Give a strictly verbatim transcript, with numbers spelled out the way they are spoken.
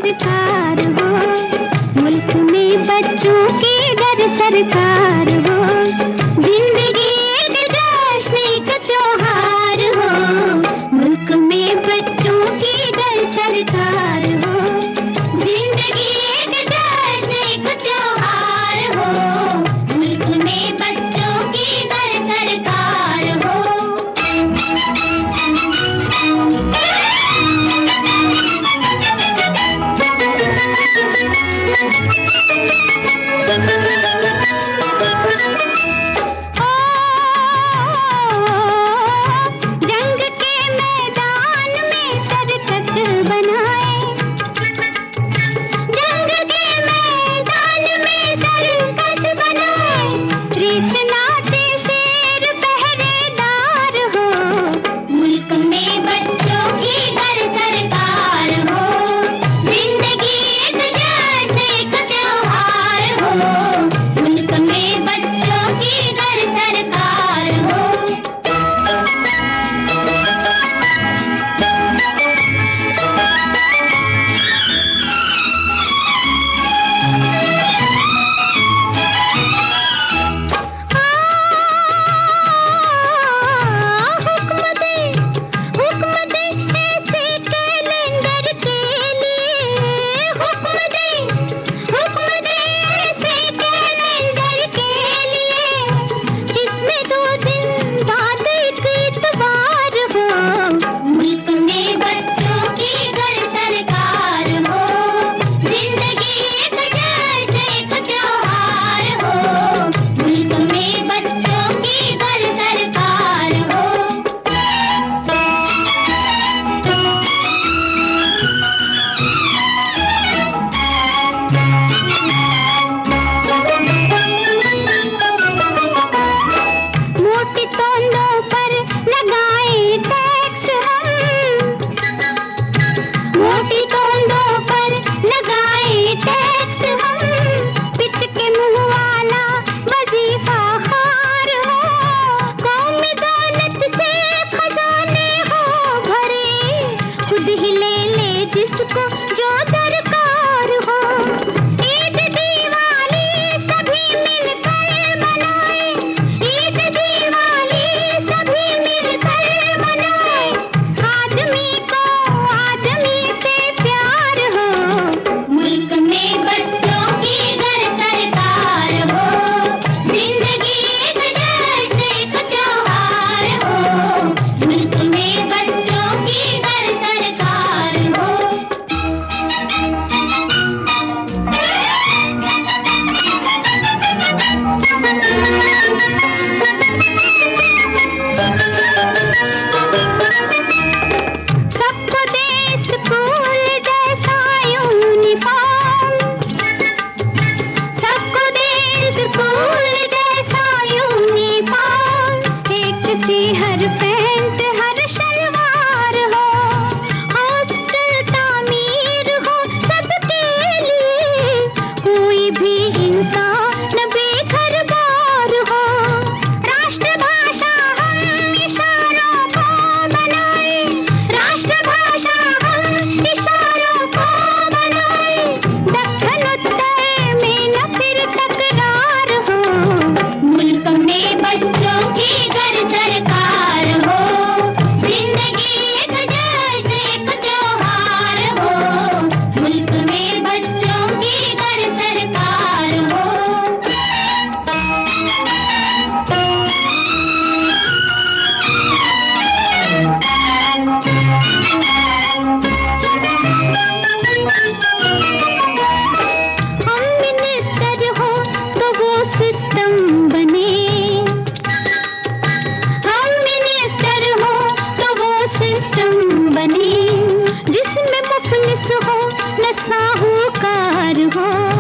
सरकार हो, मुल्क में बच्चों की घर सरकार हो, जिंदगी एक जश्न एक त्योहार हो, मुल्क में बच्चों की घर सरकार हो, जिंदगी एक जश्न एक त्योहार हो, मुल्क में बच्चों की घर सरकार हो। जिसको जो दरकार हो, ईद दिवाली सभी मिलकर मनाए, ईद दिवाली सभी मिलकर मनाए, आदमी को आदमी से प्यार हो, मुल्क में बच्चों की घर सरकार हो, जिंदगी एक जश्न एक त्योहार हो, मुल्क में बच्चों की घर सरकार हो। हर पैंट हर शलवार हो, हॉस्टल तामीर हो सबके लिए, कोई भी इंसान बेघर बार हो, राष्ट्रभाषा हम इशारों को बनाए, राष्ट्रभाषा हम इशारों को बनाए, दक्षिण उत्तर में न फिर तकरार हो, मुल्क में बच्चों की घर सरकार हो, जिंदगी एक जश्न एक त्योहार हो, मुल्क में बच्चों की घर सरकार हो। हम मिनिस्टर हो तो वो सिस्टम बने, सिस्टम बने जिसमें मुफलिस हो न साहूकार हो,